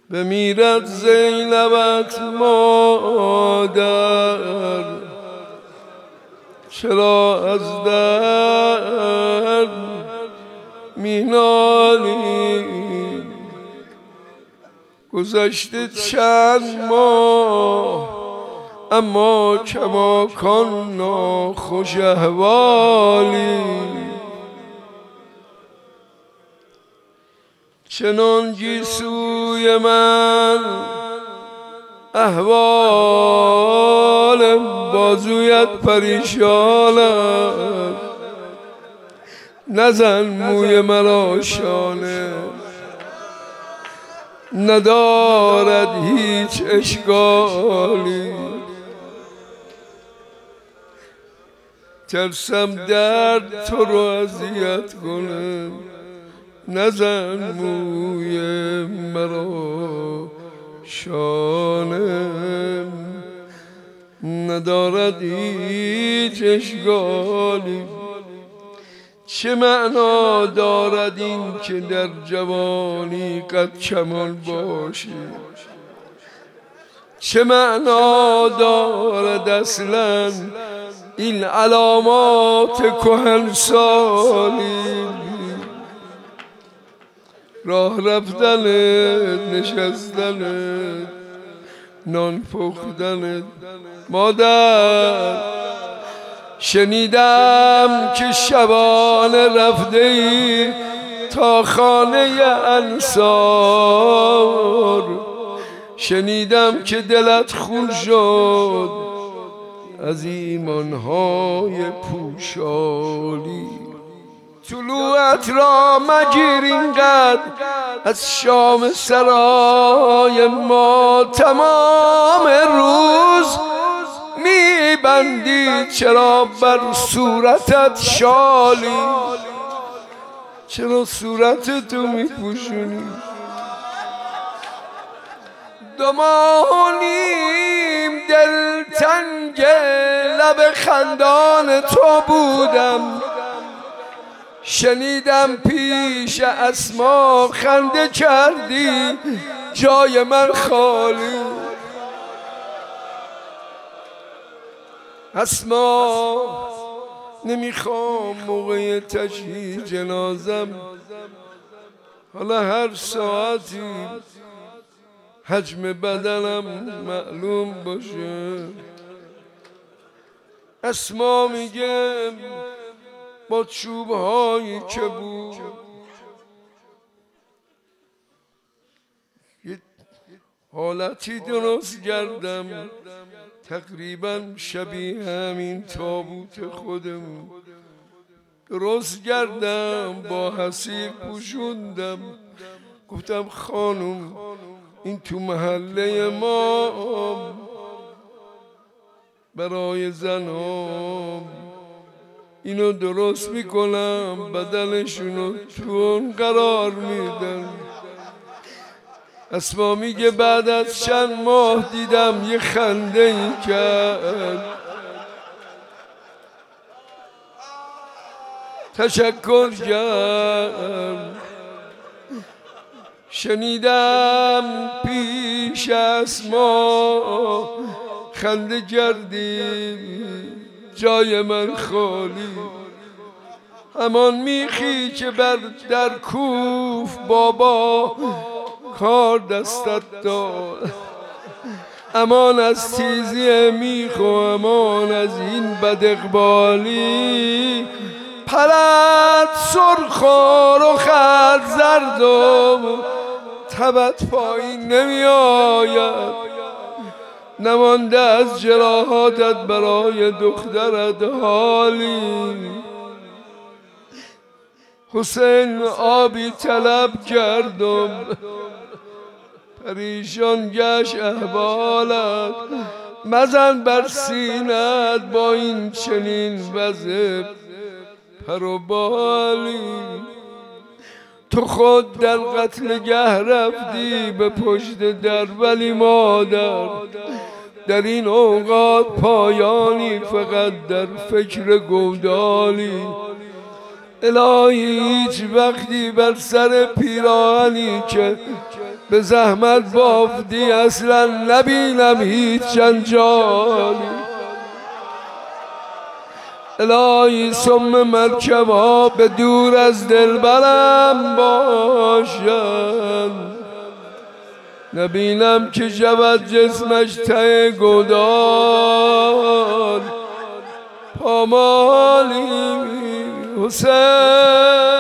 بمیرد زینبت مادر، چرا از درد مینالی؟ گذشته چند ماه اما کماکان ناخوش احوالی. چنان گیسوی من احوال بازویت پریشان است، نزن موی مرا شانه، ندارد هیچ اشکالی. ترسم درد تو رو اذیت کنه، نزن موی مرا شانه، ندارد هیچ اشکالی. چه معنا دارد این که در جوانی قد کمال باشی؟ چه معنا دارد اصلا این علامات کهنسالی؟ راه رفتن، نشستن، نان پختن. مادر شنیدم که شبانه رفته ای تا خانه انصار، شنیدم که دلت خون شد از ایمانهای پوشالی. طلوعت را مگیر اینقدر از شام سرای ما، تمام روز میبندی چرا بر صورتت شالی؟ چرا صورتتو میپوشونی؟ دو ماه و نیم دلتنگ لب خندان تو بودم، شنیدم پیش اسما خنده کردی جای من خالی. اسما نمیخوام موقع تشییع جنازم حالا هر ساعتی حجم بدنم معلوم باشه. اسما میگه با چوبهایی که بود یه حالتی درست کردم تقریبا شبیه همین تابوت خودمون، درست کردم با حصیر پوشوندم. گفتم خانم این تو محله ما برای زنام اینو درست میکنم، بدنشونو تو اون قرار میدن. اسما میگه بعد از چند ماه دیدم یه خنده ای کرد، تشکر کرد. شنیدم پیش اسما خنده کردی جای من خالی. همان میخی که در کوف بابا کار دستت داد، امان از تیزی میخ و امان از این بد اقبالی. پرت سرخ و رخت زرد و تبت پایین نمی آید، نمانده از جراحاتت برای دخترت حالی. حسین آبی طلب کردم پریشان گشت احوالت، مزن بر سینت با این چنین وضع پر و بالی. تو خود در قتلگه رفتی به پشت در، ولی مادر در این اوقات پایانی فقط در فکر گودالی. الهی هیچ وقتی بر سر پیراهنی که به زحمت بافتی اصلا نبینم هیچ جنجالی. الهی سم مرکبا به دور از دلبرم باشن، نبینم که جود جسمش ته گودال پامالی. حسین